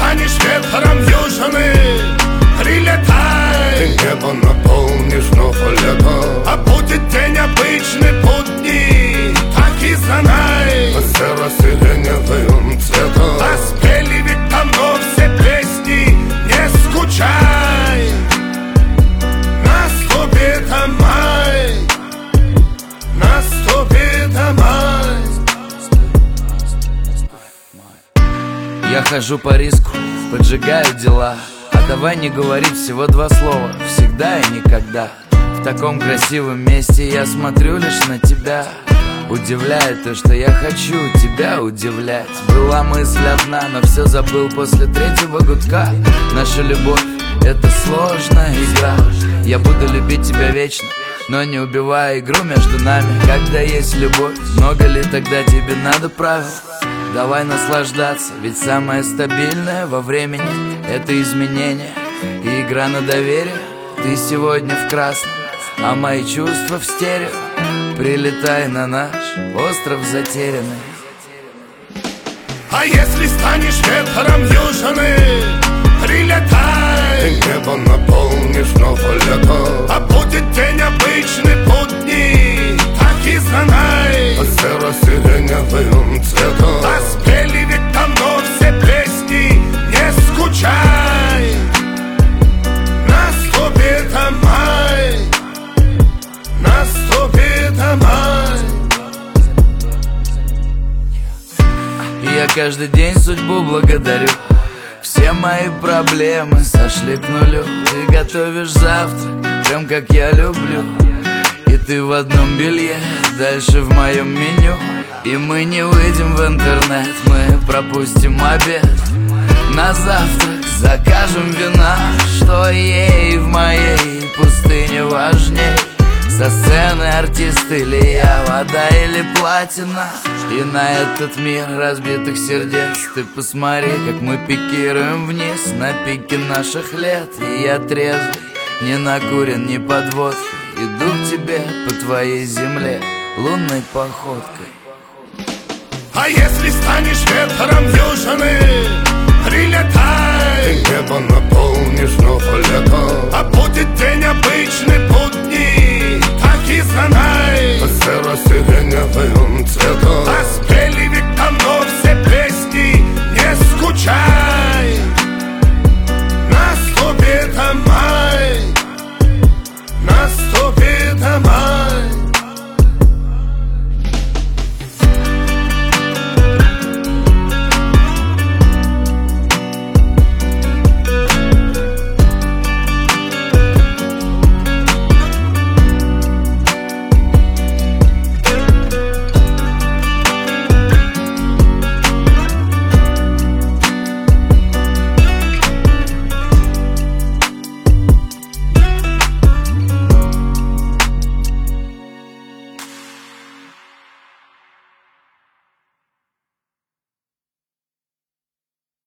станешь ветром южины, прилетай. Ты небо наполнишь вновь лето, а будет день обычный будний, так и знай. Серо-сиреневым цветом а спели ведь давно все песни, не скучай. Наступит май, наступит май. Я хожу по риску, поджигаю дела. А давай не говорить всего два слова, всегда и никогда. В таком красивом месте я смотрю лишь на тебя. Удивляет то, что я хочу тебя удивлять. Была мысль одна, но все забыл после третьего гудка. Наша любовь — это сложная игра. Я буду любить тебя вечно, но не убивая игру между нами. Когда есть любовь, много ли тогда тебе надо правил? Давай наслаждаться, ведь самое стабильное во времени — это изменение и игра на доверие. Ты сегодня в красном, а мои чувства в стерео. Прилетай на наш остров затерянный. А если станешь ветром южины, прилетай. Ты небо наполнишь вновь лето, а будет день обычный будний, так и знай. Серо-сиреневым цветом а спели ведь давно все песни, не скучай. Наступит май, наступит май. Я каждый день судьбу благодарю. Все мои проблемы сошли к нулю. Ты готовишь завтрак, прям как я люблю. И ты в одном белье, дальше в моем меню. И мы не выйдем в интернет, мы пропустим обед. На завтрак закажем вина, что ей в моей пустыне важней. Со сцены артист или я, вода или платина. И на этот мир разбитых сердец ты посмотри, как мы пикируем вниз на пике наших лет. И я трезвый, не накурен, не под водкой, иду к тебе по твоей земле лунной походкой. А если станешь ветром южины, прилетай.